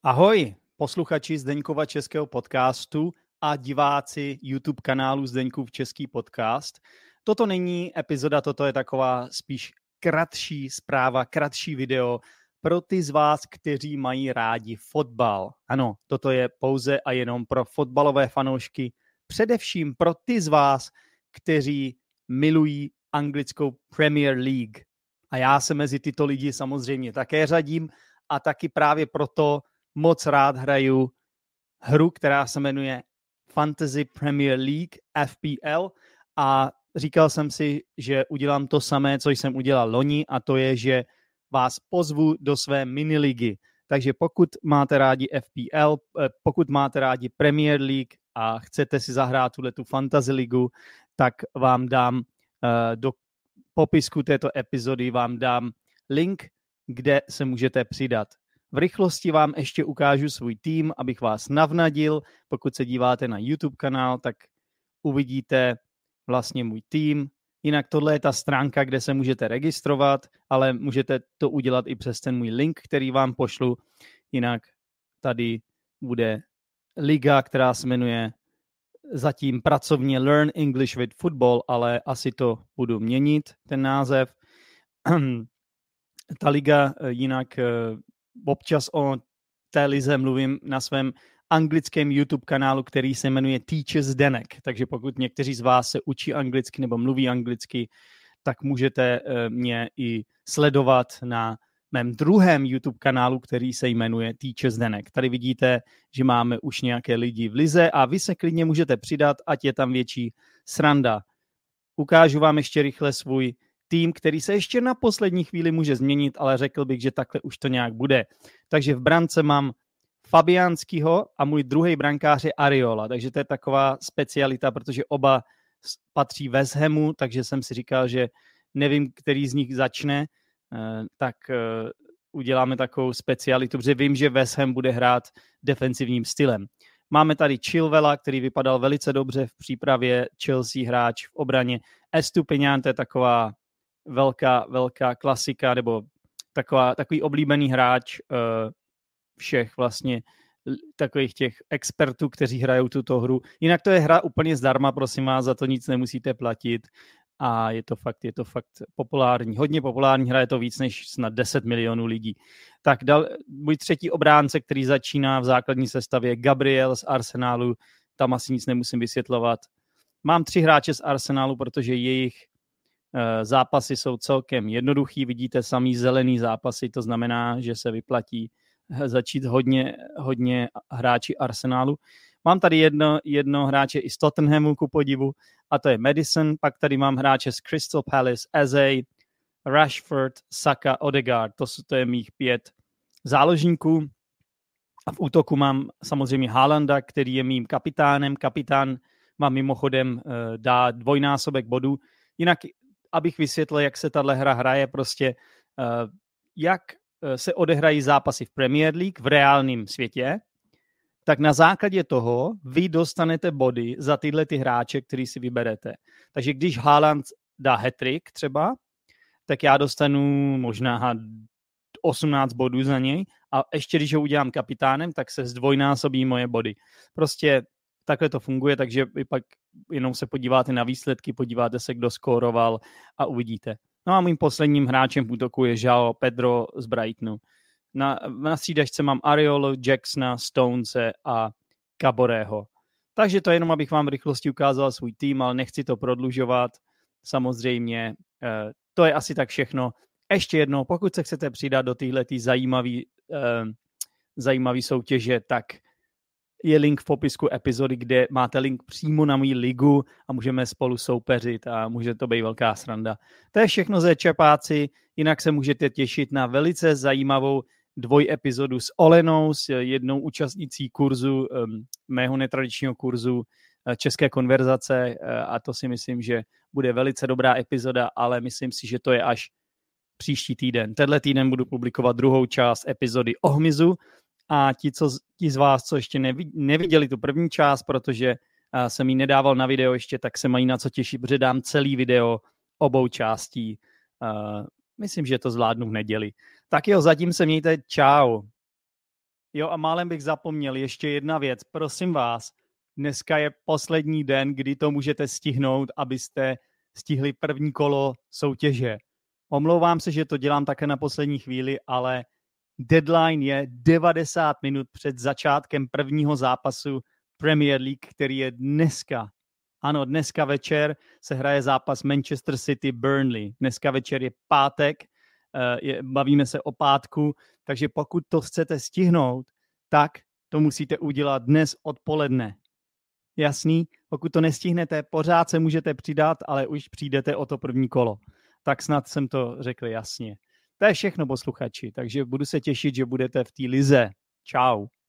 Ahoj, posluchači Zdeňkova českého podcastu a diváci YouTube kanálu Zdeňkův český podcast. Toto není epizoda, toto je taková spíš kratší zpráva, kratší video pro ty z vás, kteří mají rádi fotbal. Ano, toto je pouze a jenom pro fotbalové fanoušky, především pro ty z vás, kteří milují anglickou Premier League. A já se mezi tyto lidi samozřejmě také řadím a taky právě proto moc rád hraju hru, která se jmenuje Fantasy Premier League, FPL, a říkal jsem si, že udělám to samé, co jsem udělal loni, a to je, že vás pozvu do své miniligy. Takže pokud máte rádi FPL, pokud máte rádi Premier League a chcete si zahrát tu Fantasy ligu, tak vám dám do popisku této epizody vám dám link, kde se můžete přidat. V rychlosti vám ještě ukážu svůj tým, abych vás navnadil. Pokud se díváte na YouTube kanál, tak uvidíte vlastně můj tým. Jinak tohle je ta stránka, kde se můžete registrovat, ale můžete to udělat i přes ten můj link, který vám pošlu. Jinak tady bude liga, která se jmenuje zatím pracovně Learn English with Football, ale asi to budu měnit, ten název. Ta liga jinak občas o té lize mluvím na svém anglickém YouTube kanálu, který se jmenuje Teacher Zdenek. Takže pokud někteří z vás se učí anglicky nebo mluví anglicky, tak můžete mě i sledovat na mém druhém YouTube kanálu, který se jmenuje Teacher Zdenek. Tady vidíte, že máme už nějaké lidi v lize a vy se klidně můžete přidat, ať je tam větší sranda. Ukážu vám ještě rychle svůj tým, který se ještě na poslední chvíli může změnit, ale řekl bych, že takhle už to nějak bude. Takže v brance mám Fabiánskýho a můj druhý brankář je Ariola, takže to je taková specialita, protože oba patří West Hamu, takže jsem si říkal, že nevím, který z nich začne, tak uděláme takovou specialitu, protože vím, že West Ham bude hrát defensivním stylem. Máme tady Chilwella, který vypadal velice dobře v přípravě, Chelsea hráč v obraně. Estupiñán, to je taková velká klasika, nebo takový oblíbený hráč všech vlastně takových těch expertů, kteří hrajou tuto hru. Jinak to je hra úplně zdarma, prosím vás, za to nic nemusíte platit a je to fakt populární. Hodně populární hra, je to víc než snad 10 milionů lidí. Tak můj třetí obránce, který začíná v základní sestavě, Gabriel z Arsenalu, tam asi nic nemusím vysvětlovat. Mám 3 hráče z Arsenalu, protože jejich zápasy jsou celkem jednoduchý, vidíte samý zelený zápasy, to znamená, že se vyplatí začít hodně hráči Arsenalu. Mám tady jedno hráče i z Tottenhamu ku podivu, a to je Madison, pak tady mám hráče z Crystal Palace, Eze, Rashford, Saka, Odegaard, to je mých 5 záložníků. A v útoku mám samozřejmě Haalanda, který je mým kapitánem. Kapitán má mimochodem dá 2násobek bodů. Jinak, abych vysvětlil, jak se tahle hra hraje, prostě jak se odehrají zápasy v Premier League v reálném světě, tak na základě toho vy dostanete body za tyhle ty hráče, který si vyberete. Takže když Haaland dá hat-trick třeba, tak já dostanu možná 18 bodů za něj a ještě když ho udělám kapitánem, tak se zdvojnásobí moje body. Prostě takhle to funguje, takže vy pak jenom se podíváte na výsledky, podíváte se, kdo skóroval a uvidíte. No a mým posledním hráčem v útoku je João Pedro z Brightonu. Na střídačce mám Ariolu, Jacksona, Stonese a Caboreho. Takže to jenom, abych vám v rychlosti ukázal svůj tým, ale nechci to prodlužovat. Samozřejmě to je asi tak všechno. Ještě jednou, pokud se chcete přidat do téhletý zajímavý soutěže, tak je link v popisku epizody, kde máte link přímo na moji ligu a můžeme spolu soupeřit a může to být velká sranda. To je všechno ze čepáci, jinak se můžete těšit na velice zajímavou 2 epizodu s Olenou, s jednou účastnicí kurzu, mého netradičního kurzu české konverzace, a to si myslím, že bude velice dobrá epizoda, ale myslím si, že to je až příští týden. Tenhle týden budu publikovat 2. část epizody o hmyzu a ti z vás, co ještě neviděli tu první část, protože jsem ji nedával na video ještě, tak se mají na co těšit, protože dám celý video obou částí. Myslím, že to zvládnu v neděli. Tak jo, zatím se mějte, čau. Jo, a málem bych zapomněl, ještě jedna věc. Prosím vás, dneska je poslední den, kdy to můžete stihnout, abyste stihli první kolo soutěže. Omlouvám se, že to dělám také na poslední chvíli, ale deadline je 90 minut před začátkem prvního zápasu Premier League, který je dneska. Ano, dneska večer se hraje zápas Manchester City Burnley. Dneska večer je pátek, bavíme se o pátku, takže pokud to chcete stihnout, tak to musíte udělat dnes odpoledne. Jasný? Pokud to nestihnete, pořád se můžete přidat, ale už přijdete o to první kolo. Tak snad jsem to řekl jasně. To je všechno, posluchači, takže budu se těšit, že budete v té lize. Čau.